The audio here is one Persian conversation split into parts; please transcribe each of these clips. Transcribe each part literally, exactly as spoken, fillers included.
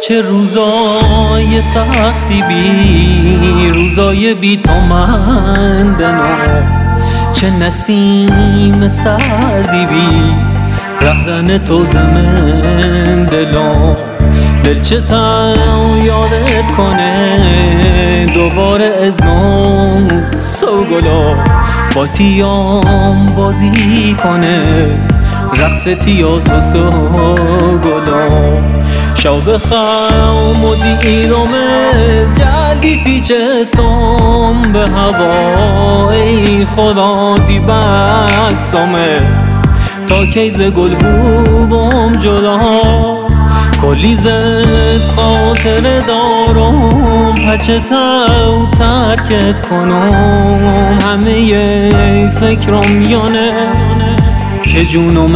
چه روزای سختی بی روزای بی تو من دنا، چه نسیم سردی بی رهدن تو زمن دلا. دل چه تا یادت کنه دوباره از نو سوگلا، با تیام بازی کنه رقص تیا تو سوگلا. شو بخوام و دیرمه جلدی فیچستم به هوای خدا دی بسامه، تا کیز گل بوبم جدا کلی زد خاطر دارم، پچه تو ترکت کنم همه فکرم یانه که جونم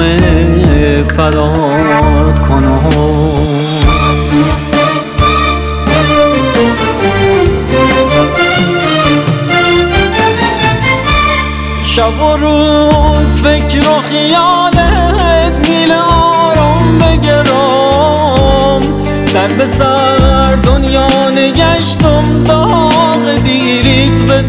فدات کنم. شب و روز فکر و خیالت نیل آرام بگرام، سر به سر دنیا نگشتم داغ دیریت به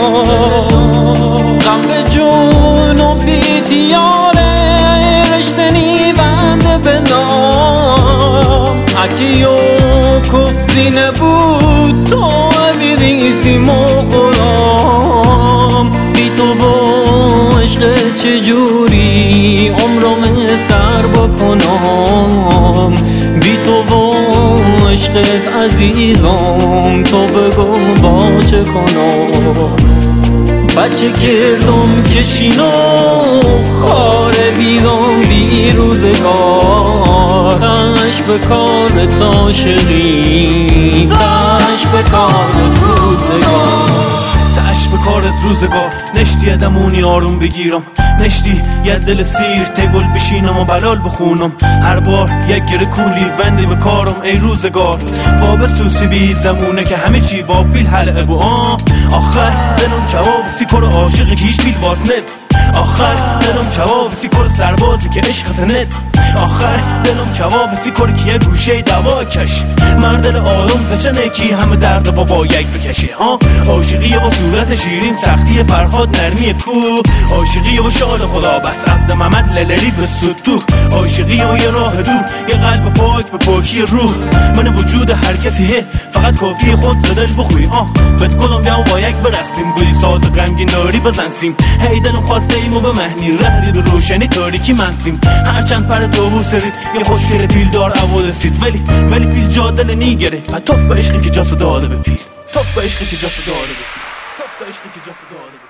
دلام، غم به جون و بیتیاره رشته نیونده به نام، حکی و کفری نبود تو بیدیسیم و خورام، بی تو با عشق چجوری عمرم سر بکنم، بی تو با عشقت عزیزم تو بگو با چه کنم. بچه کردم کشین و خاره بیدم بی روزگار، تش به کارت عاشقی تش به کارت روزگار، تش به کارت روزگار. نشتی ادمونی آروم بگیرم، نشتی یه دل سیر تگل بشینم و بلال بخونم، هر بار یک گره کولی وندی به کارم ای روزگار. وابه سوسی بی زمونه که همه چی وابیل حلقه بو آم، آخر دلم جواب سیکر عاشق کیش بیل باسنت، آخر دلم جواب سیکر سربازی که عشق سنت، آخر دلم جواب سیکر کیه گوشه دوا کش، مردل آروم زچنه کی همه درد با با یک بکشه. ها عاشقی و صورت شیرین سختی فرهاد نرمی کو، عاشقی و شال خدا بس عبد محمد للری به سطوح، عاشقی و یه راه دور یه قلب پاک به پاکی روح، من وجود هر کسی هه فقط کافی خود زدل بخوی. آه بد کلم بیا با یک برقصیم گوی ساز غمگین داری بزنسیم، هی دلم خواسته ایمو به مهنی رهلی به روشنی تاریکی منسیم، هرچند پر تو سرید یه خوشگل پیل دار اول سید، ولی ولی پیل جا دل نیگره و توف به عشقی که جاسو داده به پیل، توف به عشقی که جاسو داده به پیل، توف به عشقی که جاسو داده به پیل.